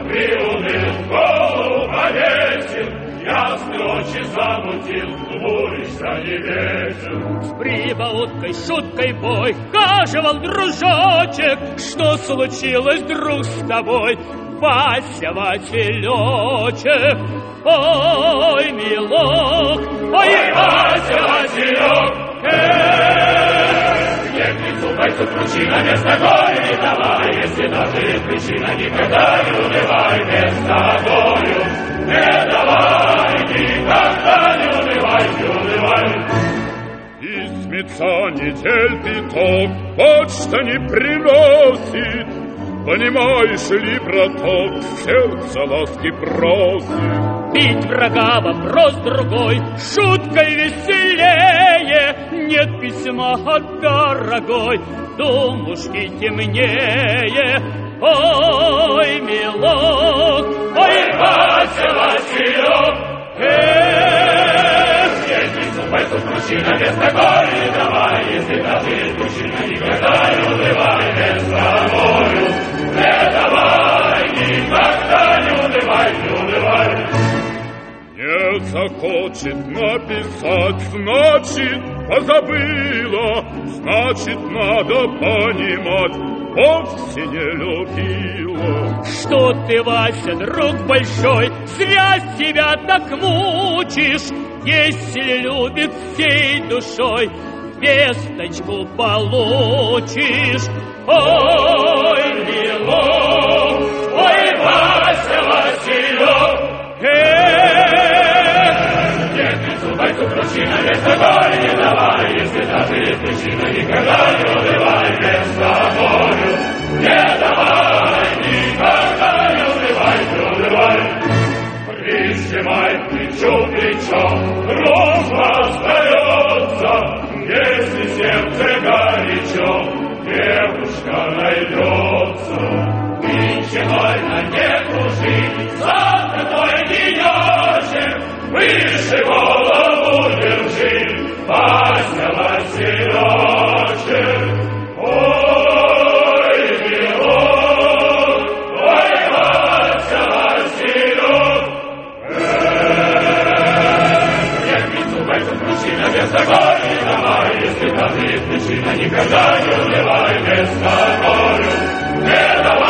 приуныл, голову повесил, ясные очи замутил, буришься не ветер. С прибауткой, шуткой бой хаживал дружочек. Что случилось, друг, с тобой, Вася, Василечек? Ой, милок, ой, Вася, Василек, Где птицу бойцу причина, место горю не давай, если даже причина, никогда не унывай, место горю не давай, никогда не унывай, не унывай. Из метель пяток почта не приносит. Понимаешь ли, браток, сердце ласки просит. Бить врага вопрос другой, шуткой веселее. Нет письма от дорогой, думушки темнее. Ой, милок, ой, Вася, Василек, Птицу бойцу причина, место горю не давай, если даже есть причина, никогда не унывай, место горю не давай, никогда не унывай, не унывай. Не захочет написать, значит, позабыла, значит, надо понимать, вовсе не любила. Что ты, Вася, друг большой, зря себя так мучишь. Если любит всей душой, весточку получишь. Ой, милок, ой, Вася, Василек, Нет птицу бойцу причина, место горю не давай, если даже есть причина, никогда не унывай, место горю не давай, никогда не унывай, не унывай. Прижимай плечо к плечу, дружба остается, если сердце горячо, девушка найдется. Ничего не кружи, завтра твой денечек, выше голову держи, Вася, Василечек. Ой, милок, ой, Вася, Василек. Нет птицу бойцу причина, место горю не давай, если даже есть причина, никогда не унывай, место горю не давай.